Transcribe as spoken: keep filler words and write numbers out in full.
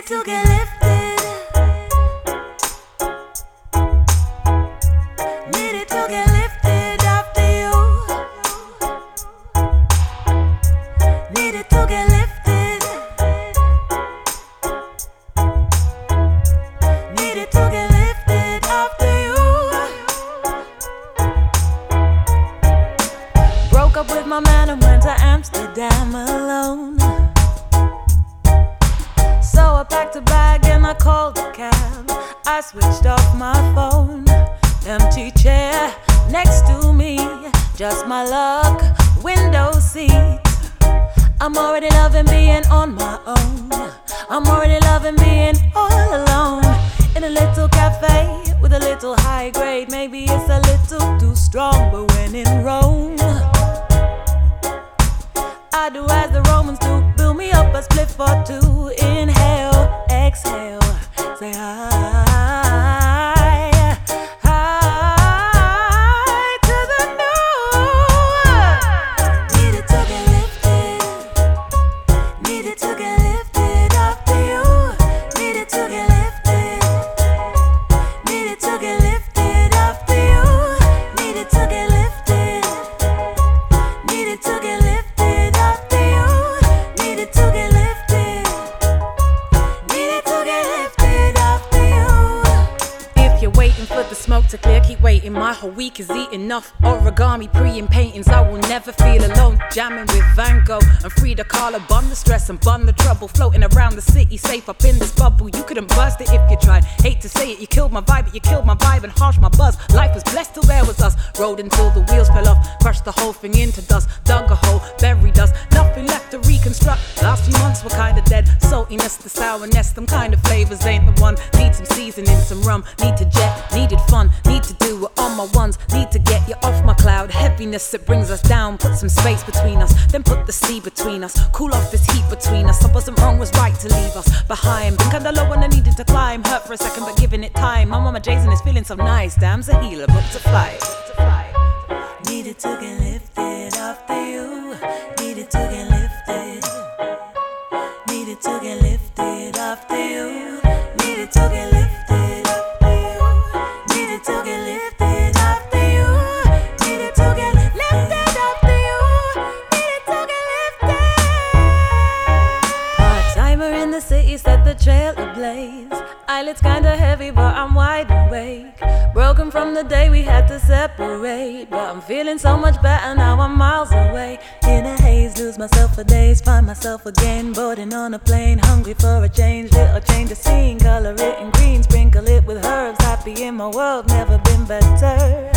to get lifted. Needed to get lifted after you. Needed to get lifted. Needed to get lifted after you. Broke up with my man and went to Amsterdam alone. So I packed a bag and I called a cab. I switched off my phone. Empty chair next to me, just my luck, window seat. I'm already loving being on my own. I'm already loving being all alone. In a little cafe with a little high grade. Maybe it's a little too strong, but when in Rome, I do as the Romans do. Build me up a split for two. Inhale, exhale, say hi, hi to the new. Needed to get lifted. Needed to get lifted after you. Needed to get lifted. Needed to get lifted after you. Needed to get lifted. Needed to get lifted. For the smoke to clear, keep waiting. My whole week is eating off origami, pre and paintings. I will never feel alone. Jamming with Van Gogh and Frida Kahlo. Bun the stress and bun the trouble. Floating around the city, safe up in this bubble. You couldn't burst it if you tried. Hate to say it, you killed my vibe, but you killed my vibe and harsh my buzz. Life was blessed till there was us. Rode until the wheels fell off. Crushed the whole thing into dust. Dug a hole, buried us. Nothing left to reconstruct. Last few months were kinda dead. Saltiness, the sourness, them kind of flavors ain't the one. Need some seasoning, some rum. Need to jet. Needed fun, need to do it on my ones. Need to get you off my cloud. Heaviness, it brings us down. Put some space between us, then put the sea between us. Cool off this heat between us. I wasn't wrong, was right to leave us behind. Been kinda low when I needed to climb. Hurt for a second, but giving it time. My mama Jason is feeling so nice. Damn's a healer, booked to fly. Needed to get lifted after you. Needed to get lifted. Needed to get lifted after you. Needed to get lifted. To get lifted after you. Needed to get lifted after you. Needed to get lifted. Part-timer in the city set the trail ablaze. Eyelids kinda heavy, but I'm wide awake. Broken from the day we had to separate, but I'm feeling so much better now. I'm miles away. In a haze, lose myself for days, find myself again. Boarding on a plane, hungry for a change. Little change of scene, color it in green, sprinkle it with herbs. Happy in my world, never been better.